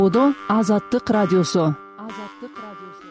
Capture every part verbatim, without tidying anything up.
Одо Азаттык радиосу. Азаттык радиосу.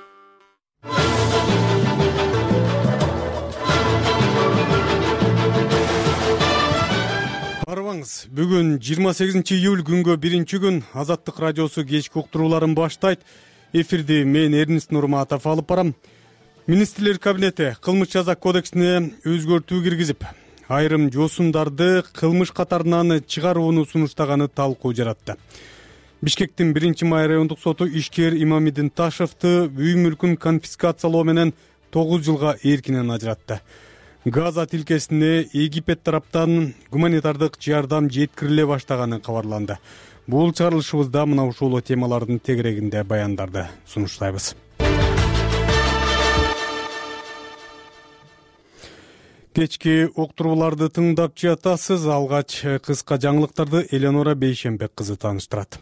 Арыбаңыз, бүгүн жыйырма сегизинчи июль күнгө биринчи күн Азаттык радиосу кечки уктурууларын баштайт. Эфирди мен Эрнест Нурматов алып барам. Министрлер кабинети кылмыш жаза кодексине өзгөртүү киргизип, айрым жосундарды кылмыш катарынан чыгарууну сунуштаганы талкуу жаратты. Бишкектин биринчи май райондук соту ишкер Имамидин Ташевти үй мүлкүн конфискациялоо менен тогуз жылга эркинен ажыратты. Газа тилкесине Египет тараптан гуманитардык жардам жеткириле баштаганы кабарланды. Бул чыгарылышыбызда мына ушул темалардын тегерегинде баяндарды сунуштайбыз. Кечки уктурууларды тыңдап жатасыз. Алгач кыска жаңылыктарды Эленора Бейшембек кызы тааныштырат.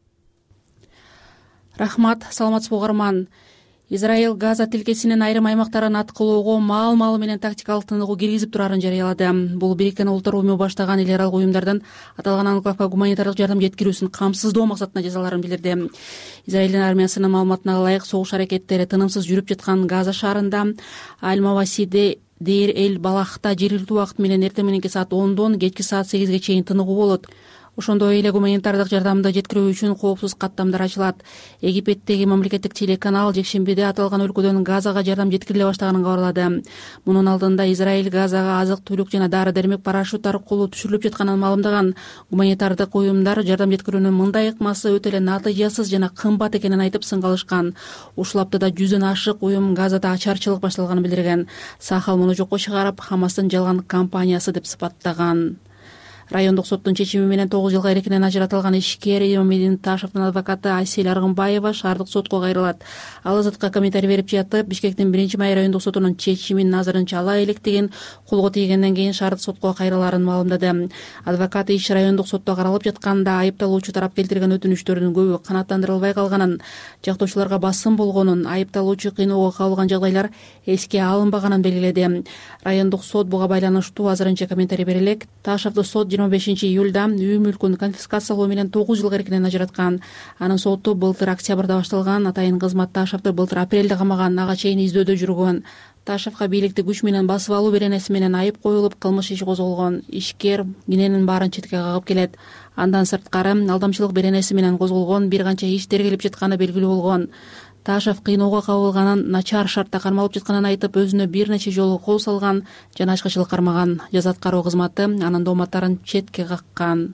Рахмат, саламатсызбы угарман. Израиль Газа тилкесинин айрым аймактарын аткылоого маал-маалы менен тактикалык тыныгуу киргизип турарын жарыялады. Бул Бириккен Улуттар уюму баштаган эл аралык уюмдардын аталган анклавга гуманитардык жардам жеткирүүсүн камсыздоо максатында жазаларын билдирди. Израилдин армиясынын маалыматына ылайык согуш аракеттери тынымсыз жүрүп жаткан Газа шаарында Аль-Мавасиде Дейр эль Балахта жергиликтүү убакыт менен эртең мененки саат ондон кечки саат сегизге чейин тыныгуу болот. Ошондой эле гуманитардык жардамды жеткирүү үчүн коопсуз каттамдар ачылат. Египеттеги мамлекеттик телеканал жекшембиде аталган өлкөдөн Газага жардам жеткириле баштаганын кабарлады. Мунун алдында Израиль Газага азык-түлүк жана дары-дармек парашют аркылуу түшүрүлүп жатканын маалымдаган. Гуманитардык уюмдар жардам жеткирүүнүн мындай ыкмасы өтө эле натыйжасыз жана кымбат экенин айтып сынга алышкан. Ушул аптада жүздөн ашык уюм Газада ачарчылык башталганын билдирген. Сахал муну жокко чыгарып, Хамастын жалган кампаниясы деп сыпаттаган. Райондук соттун чечими менен тогуз жылга эркинен ажыратылган ишкер Имамидин Ташевтин адвокаты Асель Аргынбаева шаардык сотко кайрылат. Ал Азатка комментарий берип жатып, Бишкектин биринчи май райондук сотунун чечимин назарынча ала электигин, колго тийгенден кийин шаардык сотко кайрылаарын маалымдады. Адвокат иш райондук сотто каралып жатканда айыпталуучу тарап келтирген өтүнүчтөрдүн көбү канааттандырылбай калганын, жактоочуларга басым болгонун, айыпталуучу кыйноого кабылган жагдайлар эске алынбаганын белгиледи. Райондук сот буга байланыштуу азырынча комментарий бере элек. Ташевти сот жыйырма бешинчи июлда үй мүлкүн конфискациялоо менен тогуз жылга эркинен ажыраткан. Анын соту былтыр октябрда башталган. Атайын кызмат Ташевти былтыр апрелде камаган, ага чейин издөөдө жүргөн. Ташевга бийликти күч менен басып алуу беренеси менен айып коюлуп, кылмыш иши козголгон. Ишкер кененин баарын четке кагып келет. Андан сырткары алдамчылык беренеси менен козголгон бир канча иш тергелип жатканы белгилүү болгон. Ташев кыйноого кабылганын, начар шартта кармалып жатканын айтып, өзүнө бир нече жолу кол салган жана ачкычылык кармаган. Жаза аткаруу кызматы анын дооматтарын четке каккан.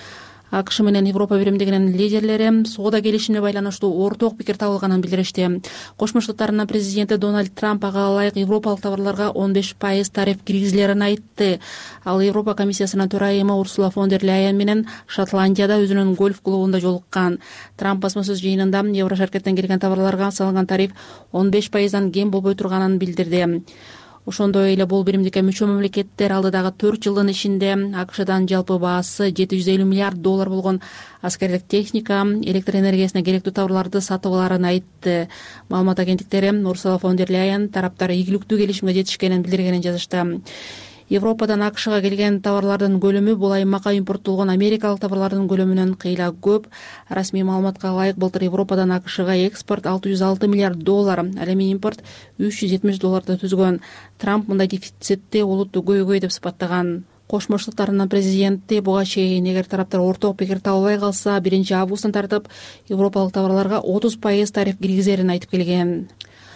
АКШ менен Европа биримдигинин лидерлери соода келишимине байланыштуу орток пикир табылганын билдиришти. Кошмо Штаттарынын президенти Дональд Трамп ага ылайык европалык товарларга он беш пайыз тариф киргизилерин айтты. Ал Европа комиссиясынын төрайымы Урсула фон дер Ляйен менен Шотландияда өзүнүн гольф клубунда жолуккан. Трамп басмасөз жыйынында Еврошаркеттен келген товарларга салынган тариф он беш пайыздан кем болбой турганын билдирди. Ошондой эле бул биримдикке мүчө мамлекеттер алдыдагы төрт жылдын ичинде АКШдан жалпы баасы жети жүз элүү миллиард доллар болгон аскерлик техника, электр энергиясына керектүү товарларды сатып аларын айтты. Маалымат агенттиктери Урсула фон дер Ляйен тараптар ийгиликтүү келишимге жетишкенин билдиргенин жазышты. Европадан АКШга келген товарлардын көлөмү бул аймакка импорттолгон америкалык товарлардын көлөмүнөн кыйла көп. Расмий маалыматка ылайык былтыр Европадан АКШга экспорт алты жүз алты миллиард доллар, ал эми импорт үч жүз жетимиш долларды түзгөн. Трамп мындай дефицитти олуттуу көйгөй деп сыпаттаган. Кошмо Штаттарынын президенти буга чейин эгер тараптар орток пикир табылбай калса, биринчи августтан тартып европалык товарларга отуз пайыз тариф киргизерин айтып келген.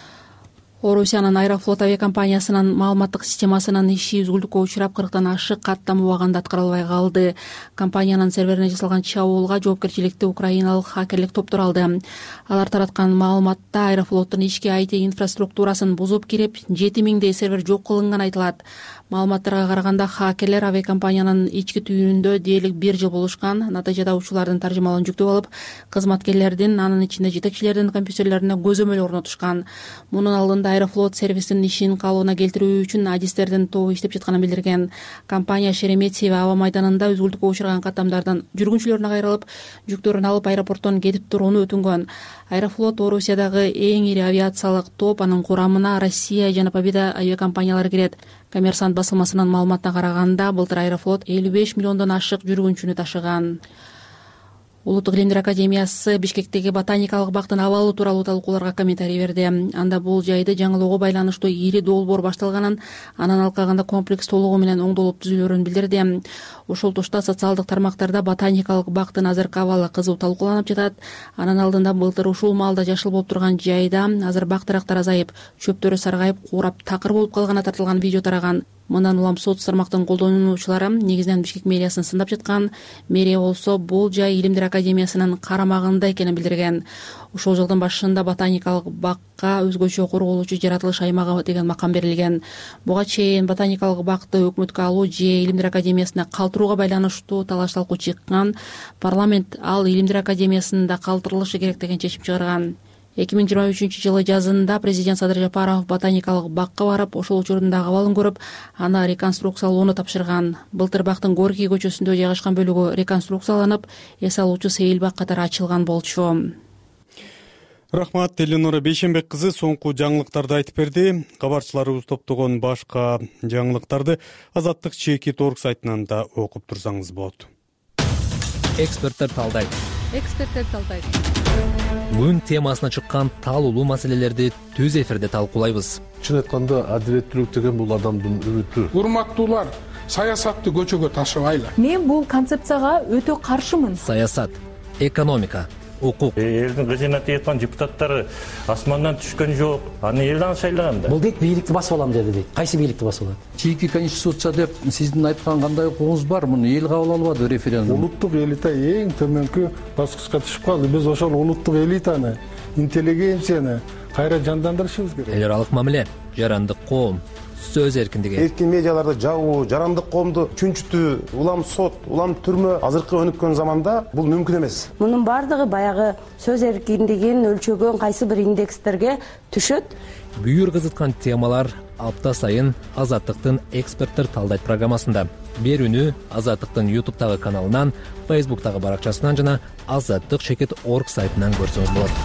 Орусиянын Аэрофлот авиакомпаниясынын маалыматтык системасынын иши үзгүлтүккө учурап кырктан ашык каттам убагында аткарылбай калды. Компаниянын серверине жасалган чабуулга жоопкерчиликти украиналык хакерлик топтор алды. Алар тараткан маалыматта Аэрофлоттун ички ай ти инфраструктурасын бузуп кирип, жети миңдей сервер жок кылынганы айтылат. Маалыматтарга караганда хакерлер авиакомпаниянын ички түйүнүндө дээрлик бир жыл болушкан. Натыйжада учуулардын таржымалын жүктөп алып, кызматкерлердин, анын ичинде жетекчилердин компьютерлерине көзөмөл орнотушкан. Мунун алдында Аэрофлот сервисинин ишин калыбына келтирүү үчүн адистердин тобу иштеп жатканын билдирген. Компания Шереметьево аба майданында үзгүлтүккө учураган каттамдардын жүргүнчүлөрүнө кайрылып, жүктөрүн алып аэропорттон кетип турууну өтүнгөн. Аэрофлот Орусиядагы эң ири авиациялык топ, анын курамына Россия жана Победа авиакомпаниялары кирет. Коммерсант басылмасынын маалыматына караганда, былтыр Аэрофлот элүү беш миллиондон ашык жүргүнчүнү ташыган. Улуттук илимдер академиясы Бишкектеги ботаникалык бактын абалы тууралуу талкууларга комментарий берди. Анда бул жайды жаңылоого байланыштуу ири долбоор башталганын, анан алкагында комплекс толугу менен оңдолуп түзүлөрүн билдирди. Ошол тушта социалдык тармактарда ботаникалык бактын азыркы абалы кызуу талкууланып жатат. Анын алдында былтыр ушул маалда жашыл болуп турган жайда азыр бак дарактар азайып, чөптөрү саргайып, куурап такыр болуп калганы тартылган видео тараган. Мындан улам соц тармактын колдонуучулары негизинен Бишкек мэриясын сындап жаткан. Мэрия болсо бул жай илимдер академиясынын карамагында экенин билдирген. Ушул жылдын башында ботаникалык бакка өзгөчө корголуучу жаратылыш аймагы деген макам берилген. Буга чейин ботаникалык бакты өкмөткө алуу же илимдер академиясына калтырууга байланыштуу талаш талкуу чыккан. Парламент ал илимдер академиясында калтырылышы керек деген чечим чыгарган. эки миң жыйырма үчүнчү жылы жазында президент Садыр Жапаров ботаникалык бакка барып, ошол учурдагы абалын көрүп, аны реконструкциялоону тапшырган. Былтыр бактын Горький көчөсүндө жайгашкан бөлүгү реконструкцияланып, эс алуучу сейил бак катары ачылган болчу. Рахмат, Эленора Бейшенбек кызы соңку жаңылыктарды айтып берди. Кабарчыларыбыз топтогон башка жаңылыктарды Азаттык чекит точка орг сайтынан да окуп турсаңыз болот. Эксперттер талдайт. Эксперттер талдайт. Күн темасына чыккан талуулуу маселелерди түз эфирде талкуулайбыз. Чын айтканда, адилеттүүлүк деген бул адамдын үмүтү. Урматтуулар, саясатты көчөгө ташыбайлы. Мен бул концепцияга өтө каршымын. Саясат, экономика, укук. Элдин кызына тияткан депутаттары асмандан түшкөн жок. Аны элден шайлаган да. Бул дейт бийликти басып алам деди дейт. Кайсы бийликти басып алат? Чийки конституция деп сиздин айткан кандай укугуңуз бар? Муну эл кабыл албады референдум. Улуттук элита эң төмөнкү баскычка түшүп калды. Биз ошол улуттук элитаны, интеллигенцияны кайра жандандырышыбыз керек. Эл аралык мамиле, жарандык коом, сөз эркиндиги. Эркин медиаларды жабуу, жарандык коомду чүнчүтүү, улам сот, улам түрмө азыркы өнүккөн заманда бул мүмкүн эмес. Мунун бардыгы баягы сөз эркиндигин өлчөгөн кайсы бир индекстерге түшөт. Бүйүр кызыткан темалар апта сайын Азаттыктын эксперттер талдайт программасында. Берүүнү Азаттыктын ютубтагы каналынан, фейсбуктагы баракчасынан жана азаттык чекит точка орг сайтынан көрсөңүз болот.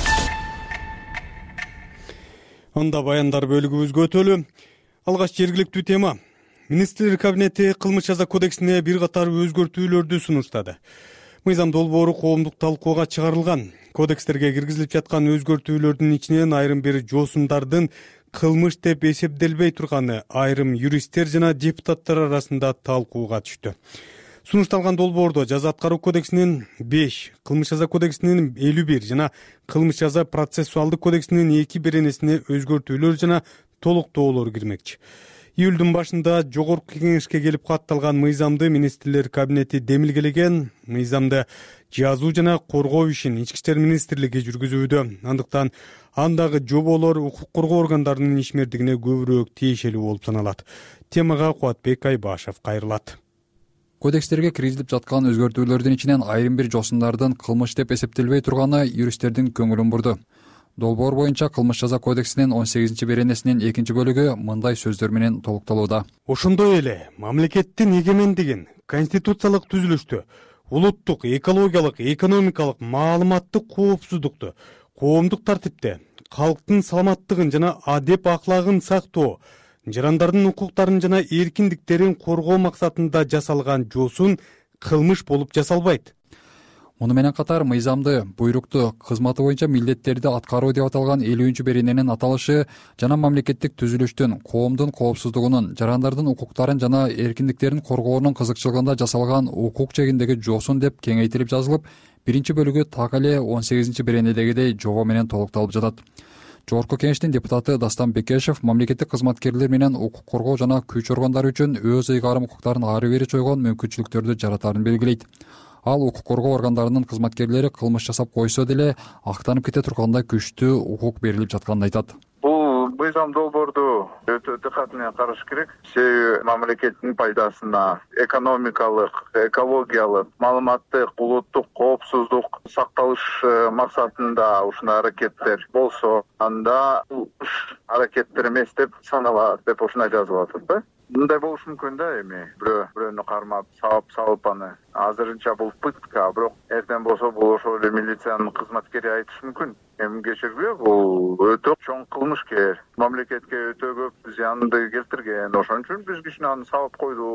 Анда баяндар бөлүгүбүзгө өтөлү. Алгач жергиликтүү тема. Министрлер кабинети кылмыш жаза кодексине бир катар өзгөртүүлөрдү сунуштады. Мыйзам долбоору коомдук талкууга чыгарылган. Кодекстерге киргизилип жаткан өзгөртүүлөрдүн ичинен айрым бир жоосундардын кылмыш деп эсептелбей турганы айрым юристтер жана депутаттар арасында талкууга түштү. Сунушталган долбоордо жаза аткаруу кодексинин беш, кылмыш жаза кодексинин элүү бир жана кылмыш жаза процессуалдык кодексинин эки беренесине өзгөртүүлөр жана толуктоолор кирмекчи. Июлдун башында жогорку кеңешке келип катталган мыйзамды министрлер кабинети демилгелеген. Мыйзамды жазуу жана коргоо ишин Ички иштер министрлиги жүргүзүүдө. Андыктан андагы жоболор укук коргоо органдарынын ишмердигине көбүрөөк тиешелүү болуп саналат. Темага Кубатбек Айбашев кайрылат. Кодекстерге киргизилип жаткан өзгөртүүлөрдүн ичинен айрым бир жоосундардын кылмыш деп эсептелбей турганы юристтердин көңүлүн бурду. Долбоор боюнча кылмыш жаза кодексинин он сегизинчи беренесинин экинчи бөлүгү мындай сөздөр менен толукталууда. Ошондой эле мамлекеттин эгемендигин, конституциялык түзүлүштү, улуттук, экологиялык, экономикалык, маалыматтык коопсуздукту, коомдук тартипти, калктын саламаттыгын жана адеп аклагын сактоо, жарандардын укуктарын жана эркиндиктерин коргоо максатында жасалган жоосун кылмыш болуп жасалбайт. Муну менен катар мыйзамды, буйрукту, кызматы боюнча милдеттерди аткаруу деп аталган элүүнчү берененин аталышы жана мамлекеттик түзүлүштүн, коомдун коопсуздугунун, жарандардын укуктарын жана эркиндиктерин коргоонун кызыкчылыгында жасалган укук чегиндеги жоосун деп кеңейтилип жазылып, биринчи бөлүгү так эле он сегизинчи беренедегидей жобо менен толукталып жатат. Жогорку кеңештин депутаты Дастан Бекешев мамлекеттик кызматкерлер менен укук коргоо жана күч органдары үчүн өз ыйгарым укуктарын ары бери чойгон мүмкүнчүлүктөрдү жаратарын белгилейт. Ал укук коргоо органдарынын кызматкерлери кылмыш жасап койсо деле актанып кете тургандай күчтүү укук берилип жатканын айтат. Бул мыйзам долбоорду өтө диккат менен караш керек. Себеби мамлекеттин пайдасына экономикалык, экологиялык, маалыматтык, улуттук коопсуздук сакталыш максатында ушундай аракеттер болсо, анда бул аракеттер эмес деп саналат деп ушундай жазылып атат да. Мындай болуш мүмкүн да, эми бирөө бирөөнү кармап, сабап салып аны. Азырынча бул пытка, бирок эртең болсо бул ошол эле милициянын кызматкери айтышы мүмкүн. Эми кечирбей, бул өтө чоң кылмышкер. Мамлекетке өтө көп зыянды келтирген. Ошон үчүн биз кичине аны сабап койдук.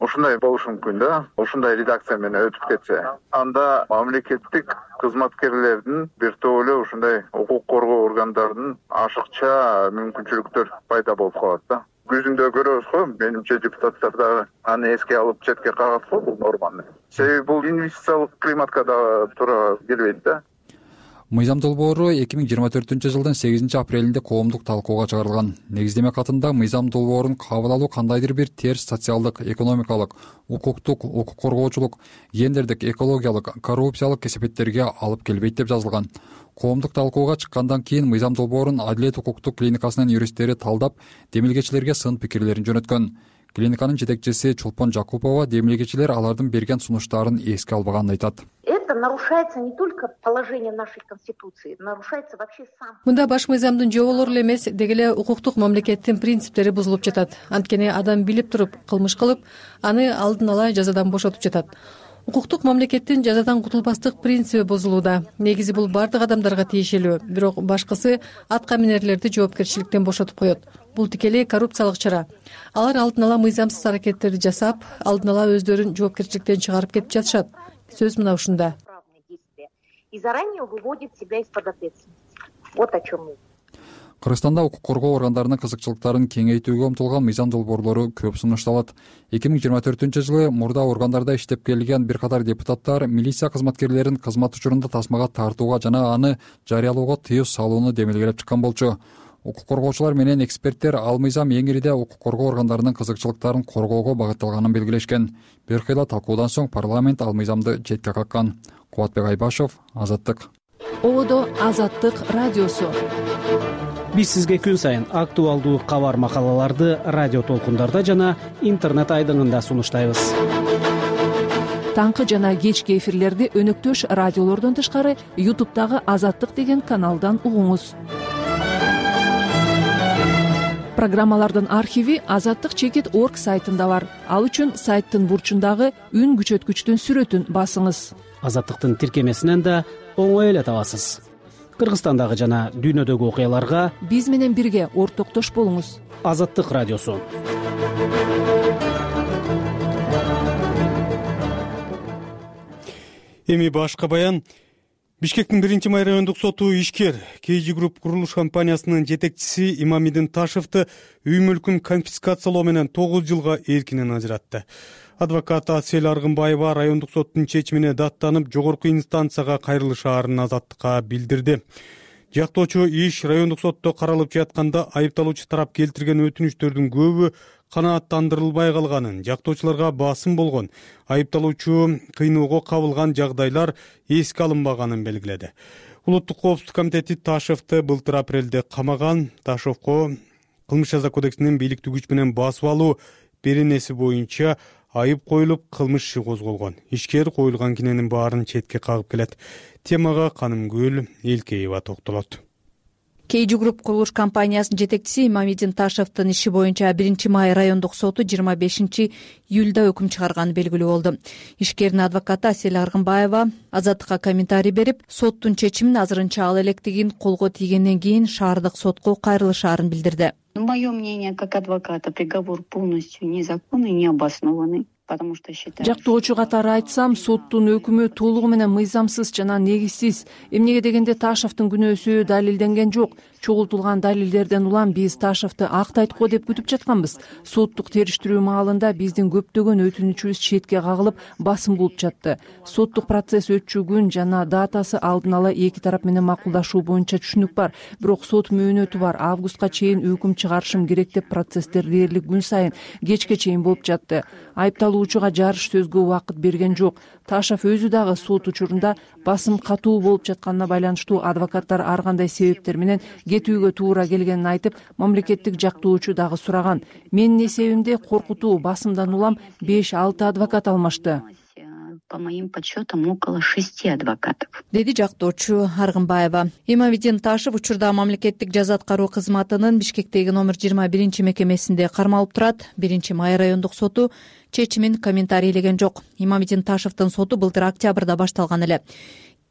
ушундай болушу мүмкүн да, ушундай редакция менен өтүп кетсе. Анда мамлекеттик кызматкерлердин бир топ эле ушундай укук коргоо органдарынын ашыкча мүмкүнчүлүктөр пайда болуп калат да. Күзүндө көрөбүз го, менимче депутаттар дагы аны эске алып четке кагат го бул норманы. Себеби бул инвестициялык климатка да туура келбейт да. Мыйзам долбоору эки миң жыйырма төртүнчү жылдын сегизинчи апрелинде коомдук талкууга чыгарылган. Негиздеме катында мыйзам долбоорун кабыл алуу кандайдыр бир терс социалдык, экономикалык, укуктук, укук коргоочулук, гендердик, экологиялык, коррупциялык кесепеттерге алып келбейт деп жазылган. Коомдук талкууга чыккандан кийин мыйзам долбоорун Адилет укуктук клиникасынын юристтери талдап, демилгечилерге сын пикирлерин жөнөткөн. Клиниканын жетекчиси Чулпон Жакупова демилгечилер алардын берген сунуштарын эске албаганын айтат. Это нарушается не только положение нашей конституции, нарушается вообще сам. Мында баш мыйзамдын жоболору эле эмес, деги эле укуктук мамлекеттин принциптери бузулуп жатат. Анткени адам билип туруп кылмыш кылып, аны алдын ала жазадан бошотуп жатат. Укуктук мамлекеттин жазадан кутулбастык принциби бузулууда. Негизи бул бардык адамдарга тиешелүү, бирок башкысы атка минерлерди жоопкерчиликтен бошотуп коет. Бул тикелей коррупциялык чара. Алар алдын ала мыйзамсыз аракеттерди жасап, алдын ала өздөрүн жоопкерчиликтен чыгарып кетип жатышат. Сөз мына ушунда. И заранее выводит себя из-под ответственности. Вот о чем мы. Кыргызстанда укук коргоо органдарынын кызыкчылыктарын кеңейтүүгө умтулган мыйзам долбоорлору көп сунушталат. эки миң жыйырма төртүнчү жылы мурда органдарда иштеп келген бир катар депутаттар милиция кызматкерлерин кызмат учурунда тасмага тартууга жана аны жарыялоого тыюу салууну демилгелеп чыккан болчу. Укук коргоочулар менен эксперттер ал мыйзам эң ириде укук коргоо органдарынын кызыкчылыктарын коргоого багытталганын белгилешкен. Бир кыйла талкуудан соң парламент ал мыйзамды четке каккан. Кубатбек Айбашов, Азаттык. Ободо Азаттык радиосу. Биз сизге күн сайын актуалдуу кабар макалаларды радио толкундарда жана интернет айдыңында сунуштайбыз. Таңкы жана кечки эфирлерди өнөктөш радиолордон тышкары ютубтагы Азаттык деген каналдан угуңуз. Программалардын архиви азаттык чекит точка орг сайтында бар. Ал үчүн сайттын бурчундагы үн күчөткүчтүн сүрөтүн басыңыз. Азаттыктын тиркемесинен да оңой эле табасыз. Кыргызстандагы жана дүйнөдөгү окуяларга биз менен бирге ортоктош болуңуз. Азаттык радиосу. Эми башка баян. Бишкектин биринчи май райондук соту ишкер кей джи Group курулуш компаниясынын жетекчиси Имамидин Ташевди үй мүлкүн конфискациялоо менен тогуз жылга эркинен ажыратты. Адвокат Асель Аргынбаева райондук соттун чечимине даттанып, жогорку инстанцияга кайрылышаарын Азаттыкка билдирди. Жактоочу иш райондук сотто каралып жатканда айыпталуучу тарап келтирген өтүнүчтөрдүн көбү канааттандырылбай калганын, жактоочуларга басым болгон, айыпталуучу кыйноого кабылган жагдайлар эске алынбаганын белгиледи. Улуттук коопсуздук комитети Ташевди былтыр апрелде камаган. Ташевго кылмыш жаза кодексинин бийликтүү күч менен басып алуу беренеси боюнча айып коюлуп, кылмыш иши козголгон. Ишкер коюлган киненин баарын четке кагып келет. Темага Канымгүл Элкеева токтолот. кей джи Group курулуш компаниясынын жетекчиси Имамидин Ташевдин иши боюнча биринчи май райондук соту жыйырма бешинчи июлда өкүм чыгарганы белгилүү болду. Ишкердин адвокаты Асель Аргынбаева Азаттыкка комментарий берип, соттун чечимин азырынча ал электигин колго тийгенден кийин шаардык сотко кайрылышаарын билдирди. Мое мнение как адвоката, приговор полностью незаконный, необоснованный. Жактоочу катары айтсам, соттун өкүмү толугу менен мыйзамсыз жана негизсиз. Эмнеге дегенде Ташевдин күнөөсү далилденген жок. Чогултулган далилдерден улам биз Ташевди актайт го деп күтүп жатканбыз. Соттук териштирүү маалында биздин көптөгөн өтүнүчүбүз четке кагылып, басым болуп жатты. Соттук процесс өтчү күн жана датасы алдын ала эки тарап менен макулдашуу боюнча түшүнүк бар. Бирок сот мөөнөтү бар. Августка чейин өкүм чыгарышым керек деп процесстер дээрлик күн сайын кечке чейин болуп жатты. Айыпталуучуга жарыш сөзгө убакыт берген жок. Ташев өзү дагы сот учурунда басым катуу болуп жатканына байланыштуу адвокаттар ар кандай себептер менен кетүүгө туура келгенин айтып, мамлекеттик жактоочу дагы сураган. Менин эсебимде коркутуу басымдан улам беш алты адвокат алмашты. По моим подсчетам, около шести адвокатов. Деди жактоочу Аргынбаева. Имамидин Ташев учурда мамлекеттик жаза аткаруу кызматынын Бишкектеги номер жыйырма биринчи мекемесинде кармалып турат. биринчи май райондук соту чечимин комментарийлеген жок. Имамидин Ташевдин соту былтыр октябрда башталган эле.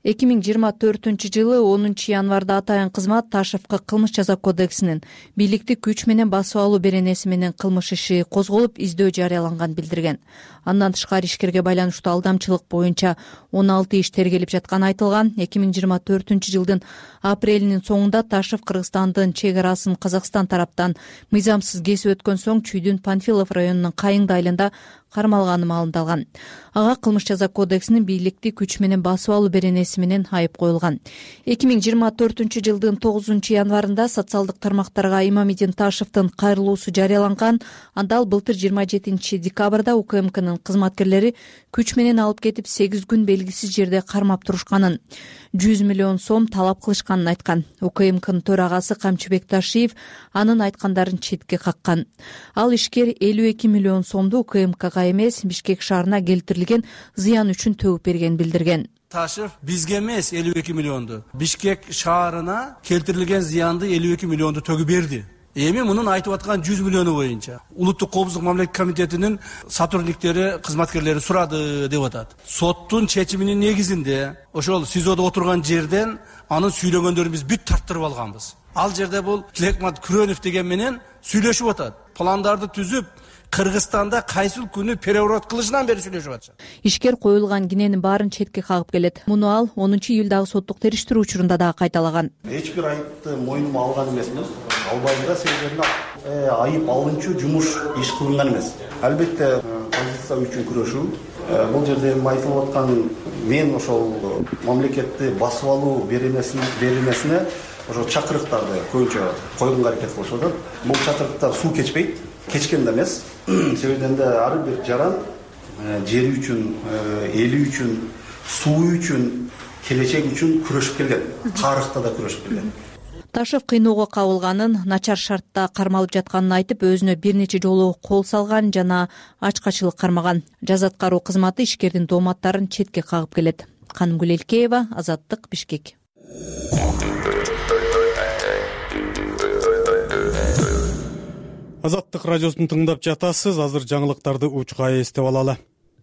эки миң жыйырма төртүнчү жылы онунчу январда атайын кызмат Ташевго кылмыш жаза кодексинин бийликти күч менен басып алуу беренеси менен кылмыш иши козголуп издөө жарыяланган билдирген. Андан тышкары ишкерге байланыштуу алдамчылык боюнча он алты иш тергелип жатканы айтылган. эки миң жыйырма төртүнчү жылдын апрелинин соңунда Ташев Кыргызстандын чек арасын Казакстан тараптан мыйзамсыз кесип өткөн соң Чүйдүн Панфилов районунун Кайыңды айылында кармалганы маалымдалган. Ага кылмыш жаза кодексинин бийликти күч менен басып алуу беренеси менен айып коюлган. эки миң жыйырма төртүнчү жылдын тогузунчу январында социалдык тармактарга Имамидин Ташевдин кайрылуусу жарыяланган. Анда ал былтыр жыйырма жетинчи декабрда УКМКнын кызматкерлери күч менен алып кетип сегиз күн белгисиз жерде кармап турушканын, жүз миллион сом талап кылышканын айткан. УКМКнын төрагасы Камчыбек Ташиев анын айткандарын четке каккан. Ал ишкер элүү эки миллион сомду УКМКга эмес, Бишкек шаарына келтирилген зыян үчүн төгүп бергенин билдирген. Ташев бизге эмес элүү эки миллионду, Бишкек шаарына келтирилген зыянды элүү эки миллионду төгүп берди. Эми мунун айтып аткан жүз миллиону боюнча Улуттук коопсуздук мамлекеттик комитетинин сотрудниктери, кызматкерлери сурады деп атат. Соттун чечиминин негизинде ошол СИЗОдо отурган жерден анын сүйлөгөндөрүн биз бүт тарттырып алганбыз. Ал жерде бул Тилекмат Күрөнов деген менен сүйлөшүп атат. Пландарды түзүп, Кыргызстанда кайсыл күнү переворот кылышынан бери сүйлөшүп атышат. Ишкер коюлган киненин баарын четке кагып келет. Муну ал онунчу июлдагы соттук териштирүү учурунда дагы кайталаган. Эч бир айыпты мойнума алган эмесмин. Албайм да себебинде айып алынчу жумуш иш кылынган эмес. Албетте позиция үчүн күрөшүү. Бул жерде айтылып аткан мен ошол мамлекетти басып алуу беренесине ошо чакырыктарды көбүнчө койгонго аракет кылышып атат. Бул чакырыктар суу кечпейт, кечкен да эмес. Себебинде ар бир жаран жери үчүн, эли үчүн, суу үчүн, келечек үчүн күрөшүп келген. Тарыхта да күрөшүп келген. Ташев кыйноого кабылганын, начар шартта кармалып жатканын айтып, өзүнө бир нече жолу кол салган жана ачкачылык кармаган. Жаза аткаруу кызматы ишкердин дооматтарын четке кагып келет. Канымгүл Элкеева, Азаттык, Бишкек. Азаттык радиосун тыңдап жатасыз. Азыр жаңылыктарды учка эстеп алалы.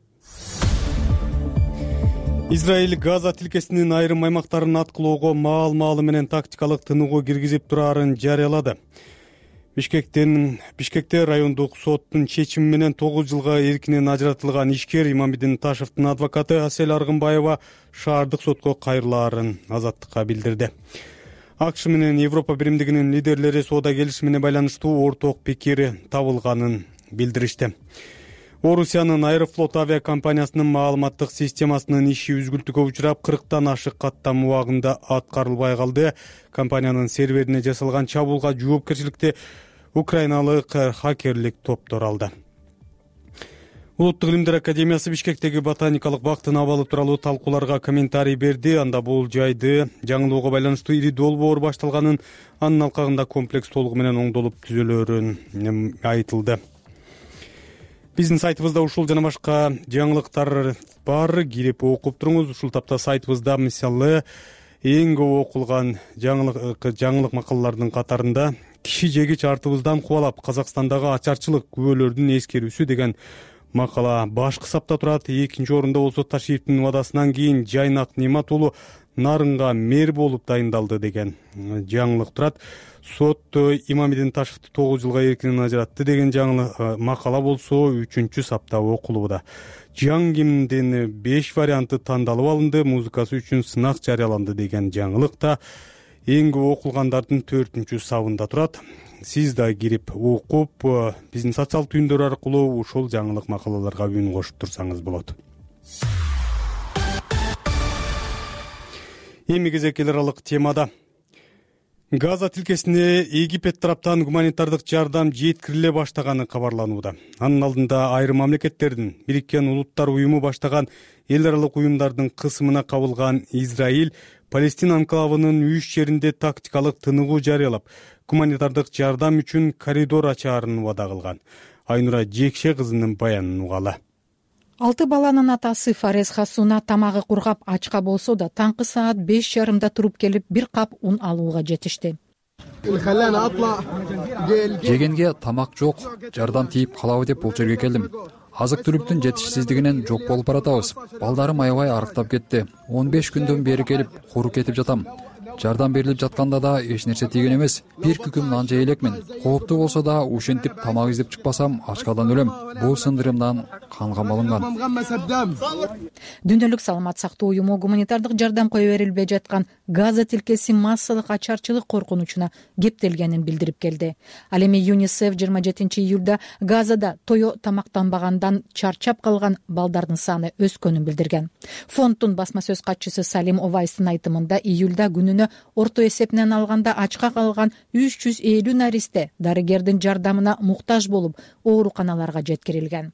Израиль Газа тилкесинин айрым аймактарын аткылоого маал-маалы менен тактикалык тыныгуу киргизип турарын жарыялады. Бишкектен Бишкекте райондук соттун чечими менен тогуз жылга эркинен ажыратылган ишкер Имамидин Ташевдин адвокаты Асель Аргынбаева шаардык сотко кайрылаарын Азаттыкка билдирди. АКШ менен Европа биримдигинин лидерлери соода келишими менен байланыштуу орток пикири табылганын билдиришти. Орусиянын Аэрофлот авиакомпаниясынын маалыматтык системасынын иши үзгүлтүккө учурап, кырктан ашык каттам убагында аткарылбай калды. Компаниянын серверине жасалган чабуулга жоопкерчиликти украиналык хакерлик топтор алды. Улуттук илимдер академиясы Бишкектеги ботаникалык бактын абалы тууралуу талкууларга комментарий берди. Анда бул жайды жаңылоого байланыштуу ири долбоор башталганын, анын алкагында комплекс толугу менен оңдолуп түзөлөрүн айтылды. Биздин сайтыбызда ушул жана башка жаңылыктар бар. Кирип окуп туруңуз. Ушул тапта сайтыбызда мисалы эң көп окулган жаңылык жаңылык макалалардын катарында киши жегич артыбыздан кубалап Казакстандагы ачарчылык күбөлөрдүн эскерүүсү деген макала башкы сапта турат. Экинчи орунда болсо Ташиевдин убадасынан кийин Жайнак Немат уулу нарынга мэр болуп дайындалды деген жаңылык турат. Сот Имамидин Ташевди тогуз жылга эркинен ажыратты деген жаңылык макала болсо үчүнчү сапта окулууда. Жаңгимдин беш варианты тандалып алынды, музыкасы үчүн сынак жарыяланды деген жаңылык да эң көп окулгандардын төртүнчү сабында турат. Сиз да кирип окуп, биздин социал түйүндөр аркылуу ушул жаңылык макалаларга үн кошуп турсаңыз болот. Эми кезек эл аралык темада. Газа тилкесине Египет тараптан гуманитардык жардам жеткириле баштаганы кабарланууда. Анын алдында айрым мамлекеттердин Бириккен Улуттар уюму баштаган эл аралык уюмдардын кысымына кабылган Израиль Палестина анклавынын үч жеринде тактикалык тыныгуу жарыялап, гуманитардык жардам үчүн коридор ачаарын убада кылган. Айнура Жекше кызынын баянын угалы. Алты баланын атасы Фарез Хасуна тамагы кургап ачка болсо да таңкы саат беш жарымда туруп келип бир кап ун алууга жетишти. Жегенге тамак жок, жардам тийип калабы деп бул жерге келдим. азык түлүктүн жетишсиздигинен жок болуп баратабыз. Балдарым аябай арыктап кетти. он беш күндөн бери келип куру кетип жатам. Жардам берилип жатканда да эч нерсе тийген эмес. Бир күкүм нан жей элекмин. Кооптуу болсо да ушинтип тамак издеп чыкпасам ачкадан өлөм. Бул сындырымдан канга малынган. Дүйнөлүк саламат сактоо уюму гуманитардык жардам кое берилбей жаткан Газа тилкеси массалык ачарчылык коркунучуна кептелгенин билдирип келди. Ал эми ЮНИСЕФ жыйырма жетинчи июлда Газада тое тамактанбагандан чарчап калган балдардын саны өскөнүн билдирген. Фонддун басма сөз катчысы Салим Овайстын айтымында июлда күнүнө орто эсепинен алганда ачка калган үч жүз элүү наристе дарыгердин жардамына муктаж болуп ооруканаларга жеткирилген.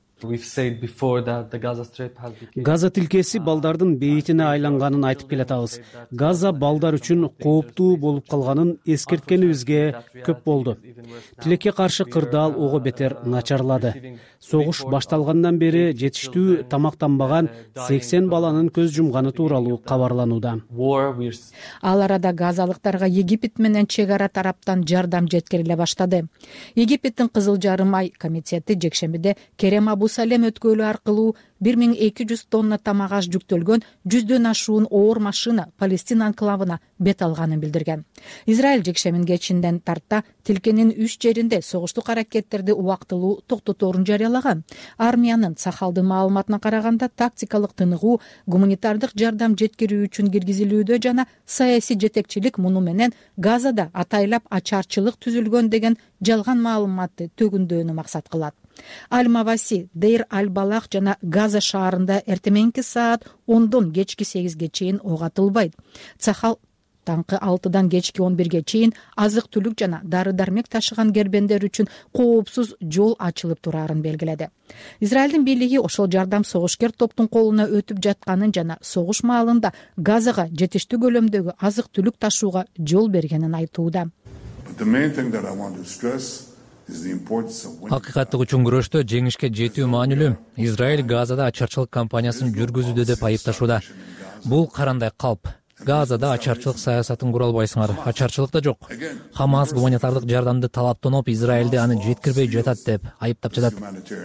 Газа тилкеси балдардын бейитине айланганын айтып келатабыз. Газа балдар үчүн кооптуу болуп калганын эскерткенибизге көп болду. Тилекке каршы кырдаал ого бетер начарлады. Согуш башталгандан бери жетиштүү тамактанбаган сексен баланын көз жумганы тууралуу кабарланууда. Ал арада газалыктарга Египет менен чек ара тараптан жардам жеткириле баштады. Египеттин Кызыл жарым ай комитети жекшембиде Керем Абу Салем өткөлү аркылуу бир миң эки жүз тонна тамак аш жүктөлгөн жүздөн ашуун оор машина Палестин анклавына бет алганын билдирген. Израиль жекшембинин кечинден тарта тилкенин үч жеринде согуштук аракеттерди убактылуу токтоторун жарыялаган. Армиянын Сахалдын маалыматына караганда тактикалык тыныгуу гуманитардык жардам жеткирүү үчүн киргизилүүдө жана саясий жетекчилик муну менен Газада атайлап ачарчылык түзүлгөн деген жалган маалыматты төгүндөөнү максат кылат. Аль-Маваси, Дейр аль-Балах жана Газа шаарында эртеменки саат ондон кечки сегизге чейин ок атылбайт. Сахал таңкы алтыдан кечки он бирге чейин азык түлүк жана дары дармек ташыган кербендер үчүн коопсуз жол ачылып турарын белгиледи. Израилдин бийлиги ошол жардам согушкер топтун колуна өтүп жатканын жана согуш маалында Газага жетиштүү көлөмдөгү азык түлүк ташууга жол бергенин айтууда. Акыйкаттык үчүн күрөштө жеңишке жетүү маанилүү. Израиль Газада ачарчылык кампаниясын жүргүзүүдө деп айыпташууда. Бул карандай калп. Газада ачарчылык саясатын кура албайсыңар. Ачарчылык да жок. Хамас гуманитардык жардамды талаптоноп Израилди аны жеткирбей жатат деп айыптап жатат.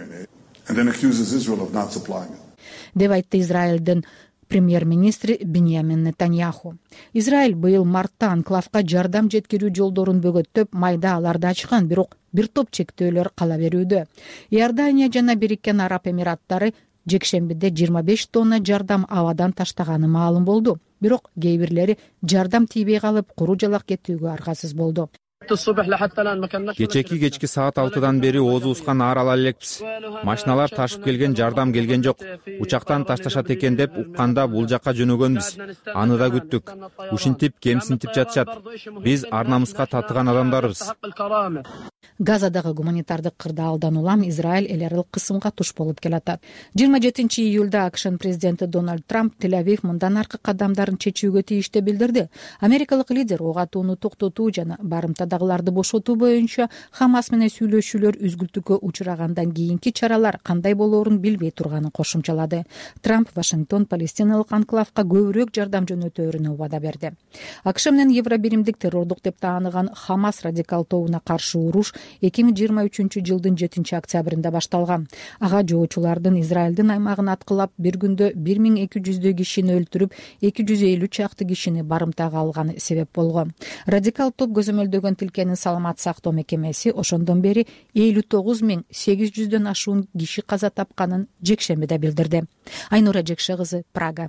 Деп айтты Израилдин премьер-министри Биньямин Нетаньяху. Израиль быйыл мартта анклавга жардам жеткирүү жолдорун бөгөттөп, майда аларды ачкан, бирок бир топ чектөөлөр кала берүүдө. Иордания жана Бириккен Араб Эмираттары жекшембиде жыйырма беш тонна жардам абадан таштаганы маалым болду. Бирок кээ бирлери жардам тийбей калып, куру жалак кетүүгө аргасыз болду. Кечеки кечки саат алтыдан бери оозубузга аар ала элекпиз. Машиналар ташып келген, жардам келген жок. Учактан ташташат экен деп укканда бул жакка жөнөгөнбүз. Аны да күттүк. Ушинтип кемсинтип жатышат. Биз ар намыска татыган адамдарбыз. Газадагы гуманитардык кырдаалдан улам Израиль эл аралык кысымга туш болуп келатат. жыйырма жетинчи июлда АКШнын президенти Дональд Трамп Тель-Авив мындан аркы кадамдарын чечүүгө тийиштүү билдирди. Америкалык лидер ок атууну токтотуу жана барымтадагыларды бошотуу боюнча Хамас менен сүйлөшүүлөр үзгүлтүккө учурагандан кийинки чаралар кандай болоорун билбей турганын кошумчалады. Трамп Вашингтон Палестиналык анклавга көбүрөөк жардам жөнөтөөрүнө убада берди. АКШ менен Евробиримдик террордук деп тааныган Хамас радикал тобуна каршы уруш эки миң жыйырма үчүнчү жылдын жетинчи октябрында башталган. Ага жоочулардын Израилдин аймагын аткылап бир күндө бир миң эки жүздөй кишини өлтүрүп, эки жүз элүү чакты кишини барымтага алганы себеп болгон. Радикал топ көзөмөлдөгөн тилкенин саламат сактоо мекемеси ошондон бери элүү тогуз миң сегиз жүздөн ашуун киши каза тапканын жекшембиде билдирди. Айнура Жекше кызы, Прага.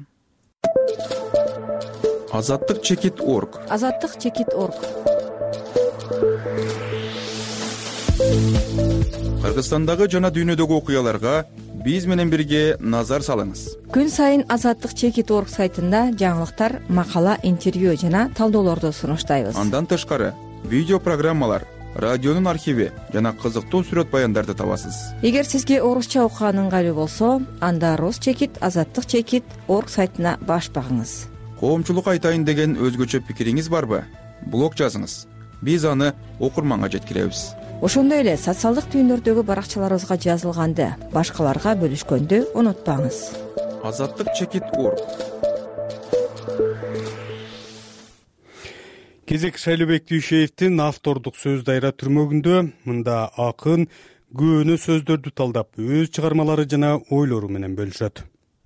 Азаттык чекит точка орг. Азаттык чекит точка орг. Кыргызстандагы жана дүйнөдөгү окуяларга биз менен бирге назар салыңыз. Күн сайын Азаттык чекит точка орг сайтында жаңылыктар, макала, интервью жана талдоолорду сунуштайбыз. Андан тышкары видео программалар, радионун архиви жана кызыктуу сүрөт баяндарды табасыз. Эгер сизге орусча окуган ыңгайлуу болсо, анда Рус чекит азаттык чекит точка орг сайтына баш багыңыз. Коомчулук айтайын деген өзгөчө пикириңиз барбы? Блог жазыңыз. Биз аны окурманга жеткиребиз. Ошондой эле социалдык түйүндөрдөгү баракчаларыбызга жазылганды башкаларга бөлүшкөндү унутпаңыз. Азаттык чекит точка орг. Кезек Шайлообек Дүйшеевдин автордук сөз дайра түрмөгүндө. Мында акын көөнө сөздөрдү талдап өз чыгармалары жана ойлору менен бөлүшөт.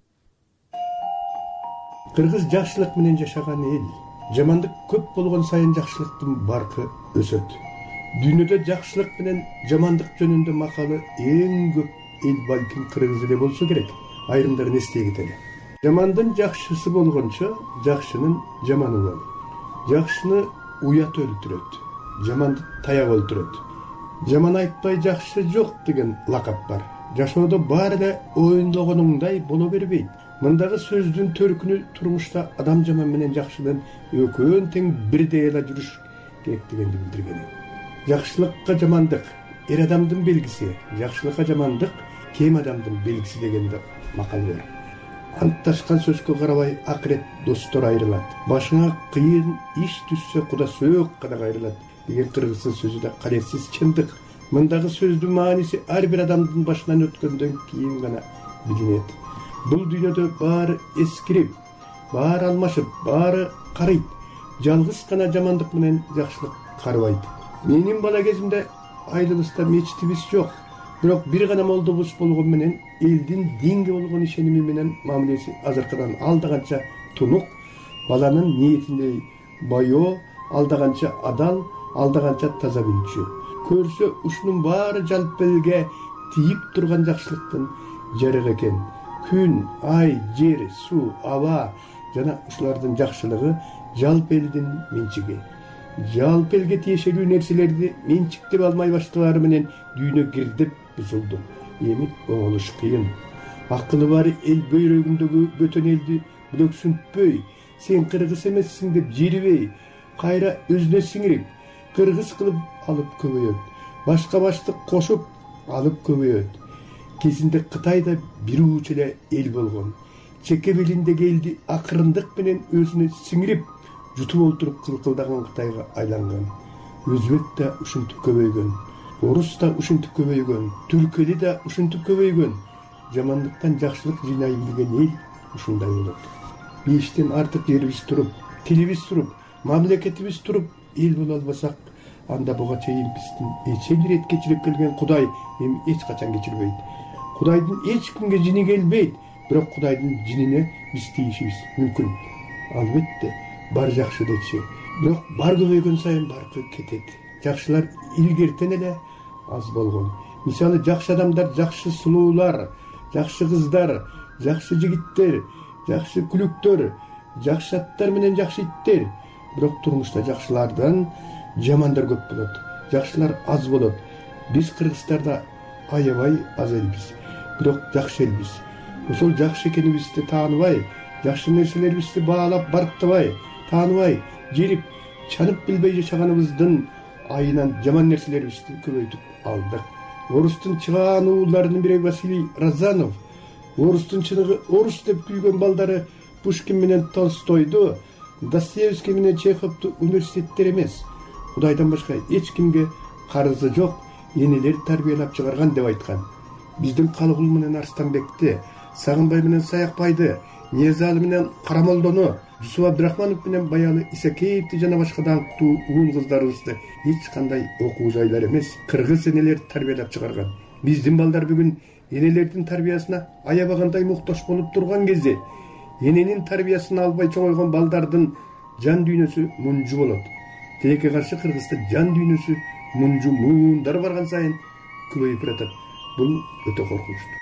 Кыргыз жакшылык менен жашаган эл. Жамандык көп болгон сайын жакшылыктын баркы өсөт. Дүйнөдө жакшылык менен жамандык жөнүндө макалы эң көп эл балким кыргыз эле болсо керек. Айрымдар не істей кетели. Жамандын жакшысы болгончо жакшынын жаманы бол. Жакшыны уят өлтүрөт, жаманды таяк өлтүрөт. Жаман айтпай жакшы жок деген лакап бар. Жашоодо баары эле оюндогонуңдай боло бербейт. Мындагы сөздүн төркүнү турмушта адам жаман менен жакшынын экөөнүн тең бирдей эле жүрүш керек дегенди билдирген. Жакшылыкка жамандык эр адамдын белгиси, жакшылыкка жамандык кем адамдын белгиси дегенде макал бар. Антташкан сөзгө карабай акырет достор айрылат. Башыңа кыйын иш түшсө куда сөөк гана кайрылат деген кыргыздын сөзү да калеtsiz чындык. Мындагы сөздүн мааниси ар бир адамдын башынан өткөндөн кийин гана билинет. Бул дүйнөдө баары эскирип, баары алмашып, баары карыйт. Жалгыз гана жамандык менен жакшылык карыбайт. Менин бала кезимде айылыбызда мечитибиз жок. Бирок бир гана молдобуз болгон менен элдин динге болгон ишеними менен мамилеси азыркыдан алдаганча тунук, баланын ниетиндей байоо, алдаганча адал, алдаганча таза билчү. Көрсө ушунун баары жалп элге тийип турган жакшылыктын жарыгы экен. Күн, ай, жер, суу, аба жана ушулардын жакшылыгы жалп элдин менчиги. Жалп элге тиешелүү нерселерди менчиктеп алмай баштаары менен дүйнө кирдеп бузулду. Эми оңолуш кыйын. Акылы бар эл бөйрөгүндөгү бөтөн элди бүлөксүнтпөй, сен кыргыз эмессиң деп жерибей, кайра өзүнө сиңирип, кыргыз кылып алып көбөйөт. Башка баштык кошуп алып көбөйөт. Кезинде Кытайда бир уч эле эл болгон. Чеке белиндеги элди акырындык менен өзүнө сиңирип, жутуп олтуруп кылкылдаган Кытайга айланган. Өзбек да ушинтип көбөйгөн. Орус да ушинтип көбөйгөн. Түркели да ушинтип көбөйгөн. Жамандыктан жакшылык жыйнай билген эл ушундай болот. Бештен артык жерибиз туруп, тилибиз туруп, мамлекетибиз туруп эл боло албасак, анда буга чейин биздин эче бир рет кечирип келген Кудай эми эч качан кечирбейт. Кудайдын эч кимге жини келбейт, бирок Кудайдын жинине биз тийишибиз мүмкүн. Албетте бар жакшы дечи. Бирок бар көбөйгөн сайын баркы кетет. Жакшылар илгертен эле аз болгон. Мисалы жакшы адамдар, жакшы сулуулар, жакшы кыздар, жакшы жигиттер, жакшы күлүктөр, жакшы аттар менен жакшы иттер. Бирок турмушта жакшылардан жамандар көп болот. Жакшылар аз болот. Биз кыргыздарда аябай аз элбиз. Бирок жакшы элбиз. Ошол жакшы экенибизди тааныбай, жакшы нерселерибизди баалап барктабай, тааныбай, жерип, чанып билбей жашаганыбыздын айынан жаман нерселерибизди көбөйтүп алдык. Орустун чыгаан уулдарынын бири Василий Разанов, орустун чыныгы орус деп күйгөн балдары Пушкин менен Толстойду, Достоевский менен Чеховду университеттер эмес, Кудайдан башка эч кимге карызы жок энелер тарбиялап чыгарган деп айткан. Биздин Калыгул менен Арстанбекти, Сагынбай менен Саякбайды, Ниязалы менен Карамолдону, Жусуп Абдрахманов менен Баяны Исакеевди жана башка даңктуу уул кыздарыбызды эч кандай окуу жайлар эмес, кыргыз энелер тарбиялап чыгарган. Биздин балдар бүгүн энелердин тарбиясына аябагандай муктаж болуп турган кезде, эненин тарбиясын албай чоңойгон балдардын жан дүйнөсү мунжу болот. Тилекке каршы Кыргызда жан дүйнөсү мунжу муундар барган сайын көбөйүп баратат. Бул өтө коркунучтуу.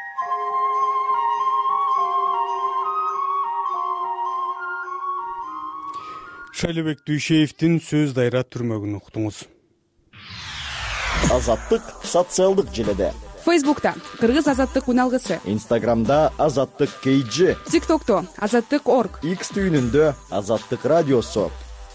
Шайлебек Дүйшеевдин сөз дайра түрмөгүн уктуңуз. Азаттык социалдык желеде. Фейсбукта Кыргыз азаттык уналгысы. Инстаграмда Азаттык кейджи. ТикТокто Азаттык орг. Икс түйүнүндө Азаттык радиосу.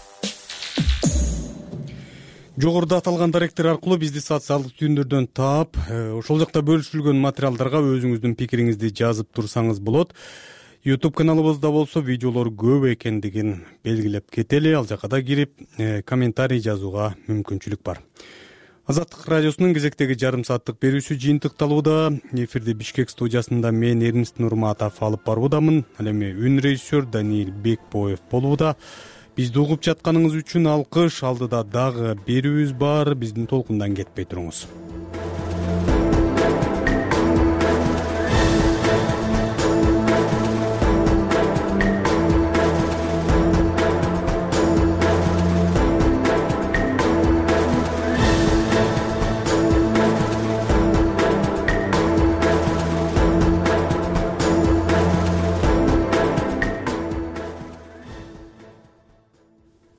Жогоруда аталган даректер аркылуу бизди социалдык түйүндөрдөн таап, ошол жакта бөлүшүлгөн материалдарга өзүңүздүн пикириңизди жазып турсаңыз болот. YouTube каналыбызда болсо видеолор көп экендигин белгилеп кетели. Ал жака да кирип, комментарий жазууга мүмкүнчүлүк бар. Азаттык радиосунун кезектеги жарым сааттык берүүсү жыйынтыкталууда. Эфирди Бишкек студиясында мен Эрнест Нурматов алып баруудамын. Ал эми үн режиссер Даниил Бекбоев болууда. Бизди угуп жатканыңыз үчүн алкыш. Алдыда дагы берүүбүз бар. Биздин толкундан кетпей туруңуз.